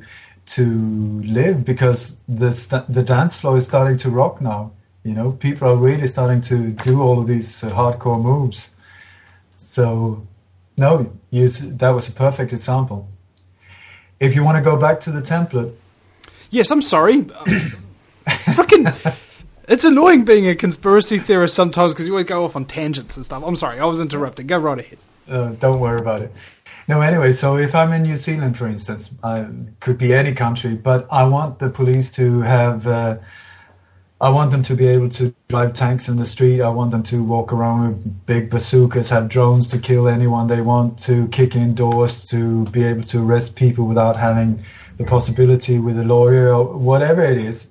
to live, because the st- the dance floor is starting to rock now. You know, people are really starting to do all of these uh, hardcore moves. So, no, you, that was a perfect example. If you want to go back to the template. Yes, I'm sorry. Frickin', it's annoying being a conspiracy theorist sometimes because you always go off on tangents and stuff. I'm sorry, I was interrupting. Go right ahead. Uh, don't worry about it. No, anyway, so if I'm in New Zealand, for instance, I could be any country, but I want the police to have, uh, I want them to be able to drive tanks in the street. I want them to walk around with big bazookas, have drones to kill anyone they want, to kick in doors, to be able to arrest people without having the possibility with a lawyer or whatever it is.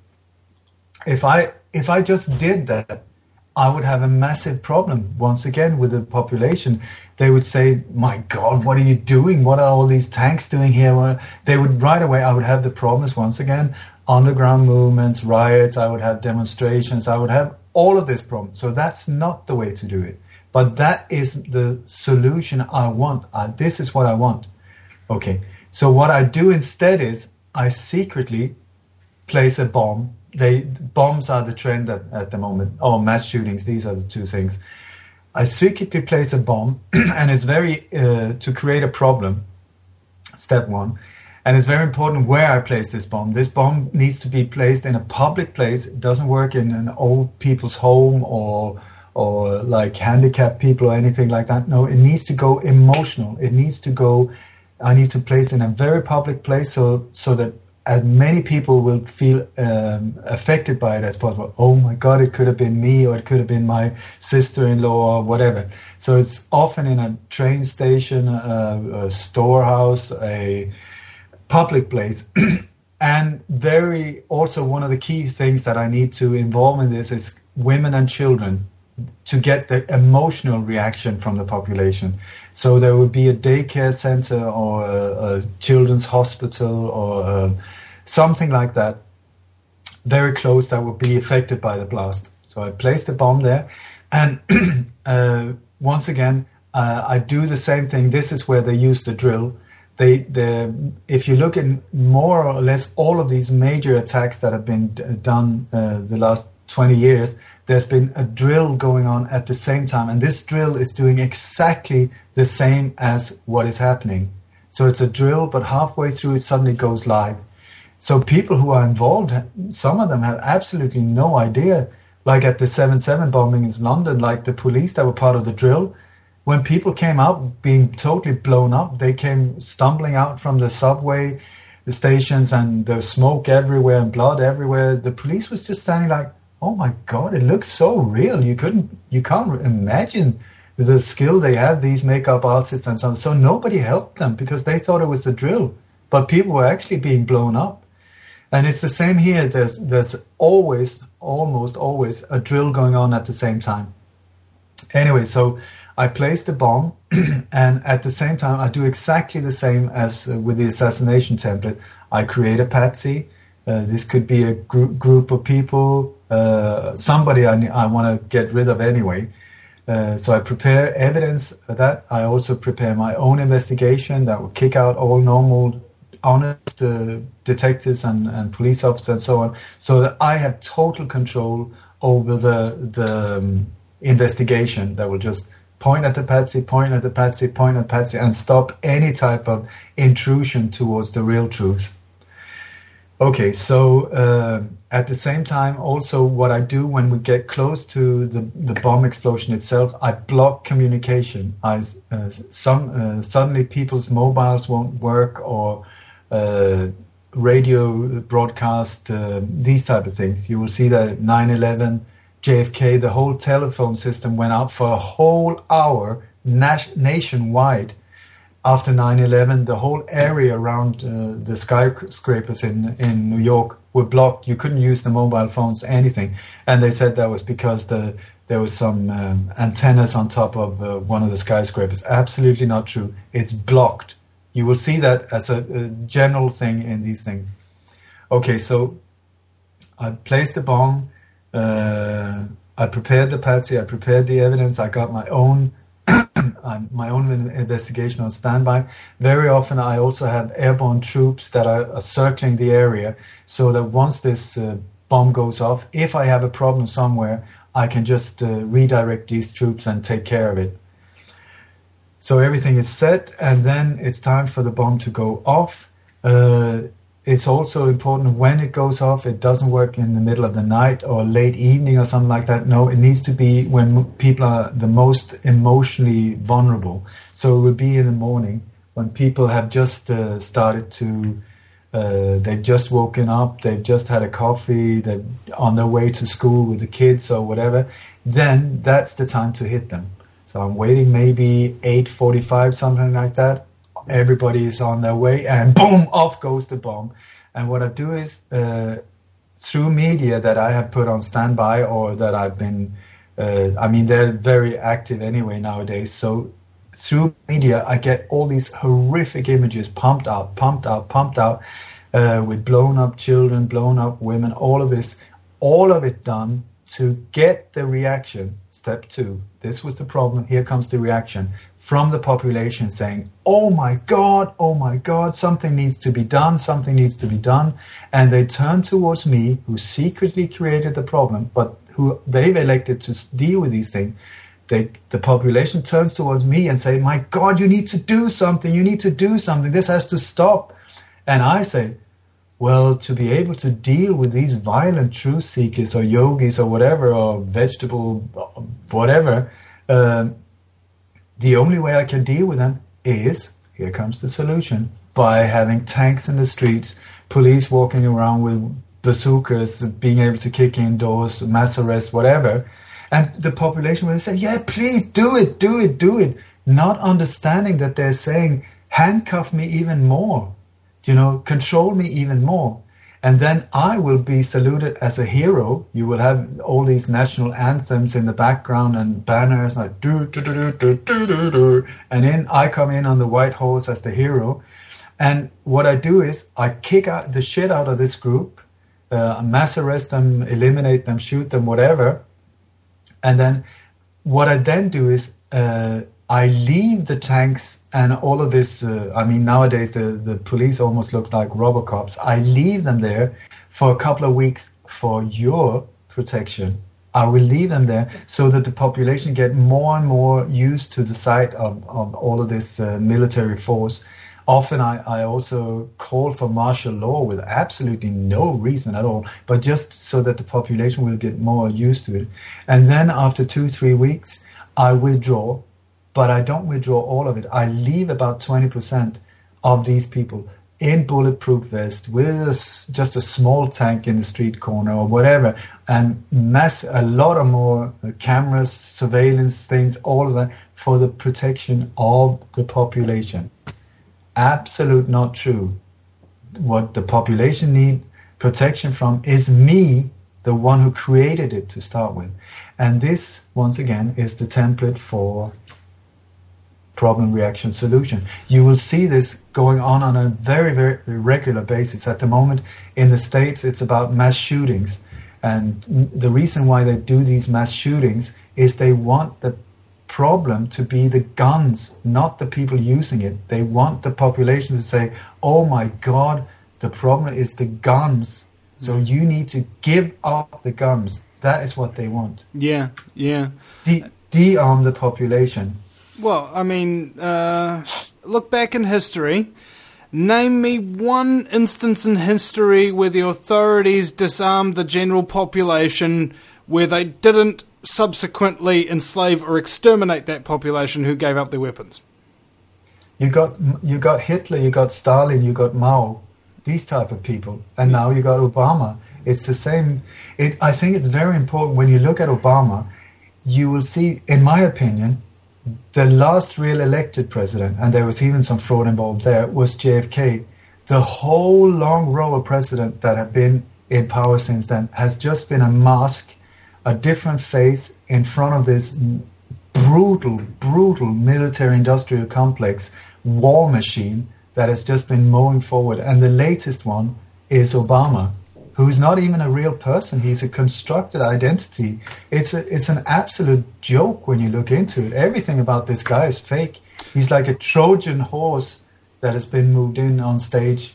If I, if I just did that, I would have a massive problem, once again, with the population. They would say, my God, what are you doing? What are all these tanks doing here? Well, they would, right away, I would have the problems, once again, underground movements, riots, I would have demonstrations, I would have all of this problem. So that's not the way to do it. But that is the solution I want. Uh, this is what I want. Okay, so what I do instead is I secretly place a bomb. They bombs are the trend at, at the moment. Oh, mass shootings, these are the two things. I secretly place a bomb, and it's very, uh, to create a problem, step one. And it's very important where I place this bomb. This bomb needs to be placed in a public place. It doesn't work in an old people's home or or like handicapped people or anything like that. No, it needs to go emotional. It needs to go, I need to place in a very public place so so that as many people will feel um, affected by it as possible. Oh my God, it could have been me, or it could have been my sister-in-law, or whatever. So it's often in a train station, a, a storehouse, a public place. And very, also one of the key things that I need to involve in this is women and children, to get the emotional reaction from the population. So there would be a daycare center or a, a children's hospital or a, something like that, very close, that would be affected by the blast. So I placed the bomb there. And uh, once again, uh, I do the same thing. This is where they use the drill. They, the, if you look at more or less all of these major attacks that have been d- done uh, the last twenty years, there's been a drill going on at the same time. And this drill is doing exactly the same as what is happening. So it's a drill, but halfway through it suddenly goes live. So people who are involved, some of them have absolutely no idea. Like at the seven seven bombing in London, like the police that were part of the drill, when people came out being totally blown up, they came stumbling out from the subway, the stations, and there's smoke everywhere and blood everywhere. The police was just standing like, oh my God, it looks so real. You couldn't, you can't imagine the skill they have, these makeup artists and so on. So nobody helped them because they thought it was a drill, but people were actually being blown up. And it's the same here. There's, there's always, almost always a drill going on at the same time. Anyway, so I place the bomb, and at the same time, I do exactly the same as uh, with the assassination template. I create a patsy. Uh, this could be a gr- group of people, uh, somebody I, I want to get rid of anyway. Uh, so I prepare evidence of that. I also prepare my own investigation that will kick out all normal honest uh, detectives and, and police officers and so on, so that I have total control over the the um, investigation that will just point at the patsy, point at the patsy, point at patsy, and stop any type of intrusion towards the real truth. Okay, so uh, at the same time, also what I do when we get close to the, the bomb explosion itself, I block communication. I, uh, some uh, suddenly people's mobiles won't work, or uh, radio broadcast, uh, these type of things. You will see that at nine eleven, J F K, the whole telephone system went out for a whole hour nas- nationwide. After nine eleven, the whole area around uh, the skyscrapers in, in New York were blocked. You couldn't use the mobile phones, anything. And they said that was because the, there was some um, antennas on top of uh, one of the skyscrapers. Absolutely not true. It's blocked. You will see that as a, a general thing in these things. Okay, so I placed the bomb. Uh, I prepared the patsy. I prepared the evidence. I got my own Um, my own investigation on standby. Very often I also have airborne troops that are, are circling the area, so that once this uh, bomb goes off, if I have a problem somewhere, I can just uh, redirect these troops and take care of it. So everything is set, and then it's time for the bomb to go off. Uh, It's also important when it goes off, it doesn't work in the middle of the night or late evening or something like that. No, it needs to be when people are the most emotionally vulnerable. So it would be in the morning when people have just uh, started to, uh, they've just woken up, they've just had a coffee, they're on their way to school with the kids or whatever. Then that's the time to hit them. So I'm waiting maybe eight forty-five, something like that. Everybody is on their way, and boom, off goes the bomb. And what I do is, uh, through media that I have put on standby, or that I've been, uh, I mean, they're very active anyway nowadays. So through media, I get all these horrific images pumped out, pumped out, pumped out, uh, with blown up children, blown up women, all of this, all of it done to get the reaction. Step two, this was the problem, here comes the reaction from the population saying, oh my God, oh my God, something needs to be done, something needs to be done. And they turn towards me, who secretly created the problem, but who they've elected to deal with these things. They, the population turns towards me and say, my God, you need to do something, you need to do something, this has to stop. And I say, well, to be able to deal with these violent truth seekers or yogis or whatever, or vegetable, whatever, uh, the only way I can deal with them is, here comes the solution, by having tanks in the streets, police walking around with bazookas, being able to kick in doors, mass arrest, whatever. And the population will say, yeah, please do it, do it, do it. Not understanding that they're saying, handcuff me even more. You know, control me even more. And then I will be saluted as a hero. You will have all these national anthems in the background and banners like do do do do do do do. And then I come in on the white horse as the hero. And what I do is I kick out the shit out of this group, uh, mass arrest them, eliminate them, shoot them, whatever. And then what I then do is uh, I leave the tanks and all of this. Uh, I mean, nowadays the, the police almost look like Robocops. I leave them there for a couple of weeks for your protection. I will leave them there so that the population get more and more used to the sight of, of all of this uh, military force. Often I, I also call for martial law with absolutely no reason at all, but just so that the population will get more used to it. And then after two, three weeks, I withdraw. But I don't withdraw all of it. I leave about twenty percent of these people in bulletproof vest with a, just a small tank in the street corner or whatever, and mass a lot of more cameras, surveillance things, all of that for the protection of the population. Absolute not true. What the population need protection from is me, the one who created it to start with. And this, once again, is the template for problem, reaction, solution. You will see this going on on a very, very regular basis. At the moment in the States, it's about mass shootings. And the reason why they do these mass shootings is they want the problem to be the guns, not the people using it. They want the population to say, oh my God, the problem is the guns. So you need to give up the guns. That is what they want. Yeah, yeah. De- de-arm the population. Well, I mean, uh, look back in history. Name me one instance in history where the authorities disarmed the general population where they didn't subsequently enslave or exterminate that population who gave up their weapons. You got you got Hitler, you got Stalin, you got Mao, these type of people, and now you got Obama. It's the same. It, I think it's very important when you look at Obama, you will see, in my opinion, the last real elected president, and there was even some fraud involved there, was J F K. The whole long row of presidents that have been in power since then has just been a mask, a different face in front of this brutal, brutal military-industrial complex war machine that has just been mowing forward. And the latest one is Obama, who's not even a real person. He's a constructed identity. It's a, it's an absolute joke when you look into it. Everything about this guy is fake. He's like a Trojan horse that has been moved in on stage.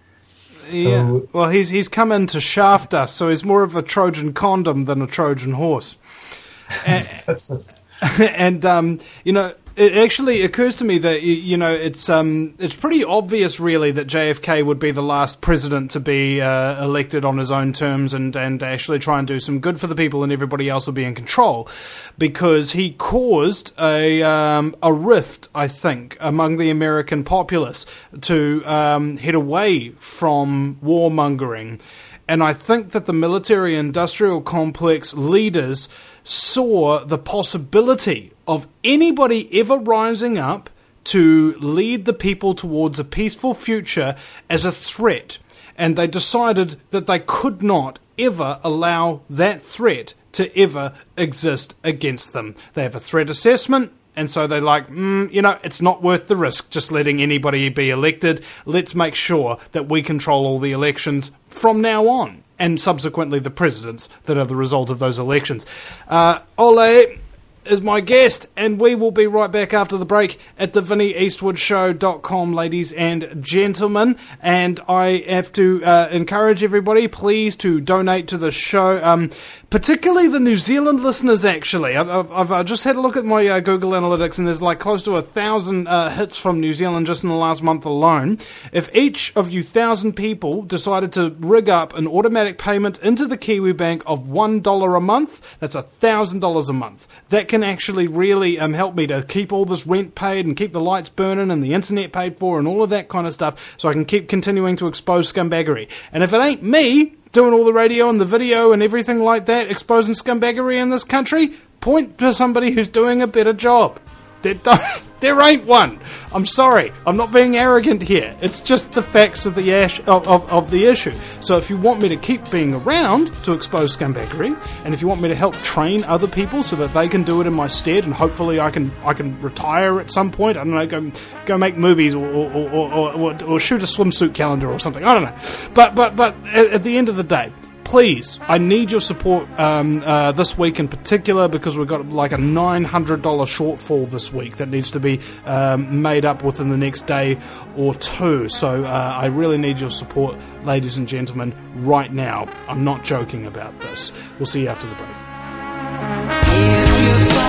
Yeah, so, well, he's he's come in to shaft us, so he's more of a Trojan condom than a Trojan horse. And, that's a, and um, you know, it actually occurs to me that you know it's um it's pretty obvious, really, that J F K would be the last president to be uh, elected on his own terms and and actually try and do some good for the people, and everybody else will be in control, because he caused a um, a rift, I think, among the American populace to um, head away from warmongering, and I think that the military-industrial complex leaders saw the possibility of anybody ever rising up to lead the people towards a peaceful future as a threat. And they decided that they could not ever allow that threat to ever exist against them. They have a threat assessment, and so they're like, mm, you know, it's not worth the risk just letting anybody be elected. Let's make sure that we control all the elections from now on, and subsequently the presidents that are the result of those elections. Uh, Ole is my guest, and we will be right back after the break at the vinnie eastwood show dot com, ladies and gentlemen. And I have to uh, encourage everybody, please, to donate to the show, um, particularly the New Zealand listeners, actually. I've, I've, I've just had a look at my uh, Google Analytics, and there's like close to a thousand uh, hits from New Zealand just in the last month alone. If each of you thousand people decided to rig up an automatic payment into the Kiwi Bank of one dollar a month, that's one thousand dollars a month. That can actually really um, help me to keep all this rent paid and keep the lights burning and the internet paid for and all of that kind of stuff, so I can keep continuing to expose scumbaggery. And if it ain't me doing all the radio and the video and everything like that, exposing scumbaggery in this country, point to somebody who's doing a better job. There, don't, there ain't one. I'm sorry. I'm not being arrogant here. It's just the facts of the ash, of, of, of the issue. So if you want me to keep being around to expose scumbaggery, and if you want me to help train other people so that they can do it in my stead, and hopefully I can I can retire at some point, I don't know, go go make movies or or, or, or, or, or shoot a swimsuit calendar or something. I don't know. But but but at, at the end of the day, please, I need your support um, uh, this week in particular, because we've got like a nine hundred dollars shortfall this week that needs to be um, made up within the next day or two. So uh, I really need your support, ladies and gentlemen, right now. I'm not joking about this. We'll see you after the break.